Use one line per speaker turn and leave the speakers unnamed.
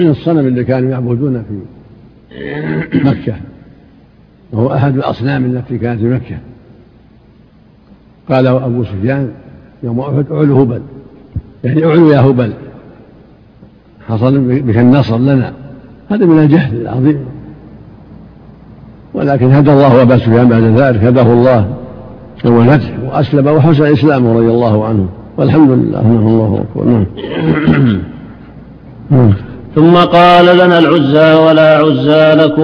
الصنم اللي كانوا يعبدون في مكة، وهو أحد الأصنام التي كانت في مكة. قال أبو سفيان يوم أحد: أعلو هبل، يعني أعلو يا هبل، حصل بك النصر لنا. هذا من الجهل العظيم، ولكن هدى الله أبا سفيان بعد ذلك، هداه الله يوم الفتح وأسلم وحسن إسلامه رضي الله عنه، والحمد لله. الله أكبر.
ثم قال: لنا العزى ولا عزى لكم.